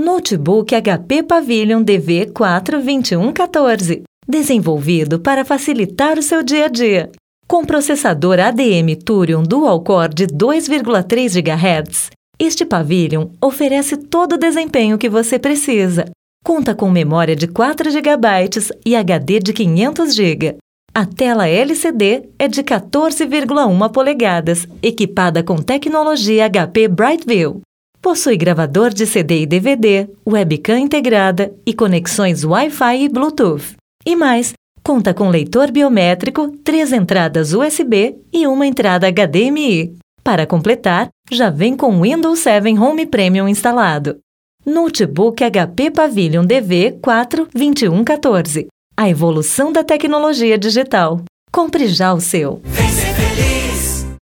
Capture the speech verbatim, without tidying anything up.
Notebook H P Pavilion D V quatro vinte e um quatorze, desenvolvido para facilitar o seu dia a dia. Com processador A D M Thurion Dual Core de dois vírgula três gigahertz, este Pavilion oferece todo o desempenho que você precisa. Conta com memória de quatro gigabytes e H D de quinhentos gigabytes. A tela L C D é de quatorze vírgula um polegadas, equipada com tecnologia H P BrightView. Possui gravador de C D e D V D, webcam integrada e conexões Wi-Fi e Bluetooth. E mais, conta com leitor biométrico, três entradas U S B e uma entrada H D M I. Para completar, já vem com Windows sete Home Premium instalado. Notebook H P Pavilion D V quatro vinte e um quatorze. A evolução da tecnologia digital. Compre já o seu.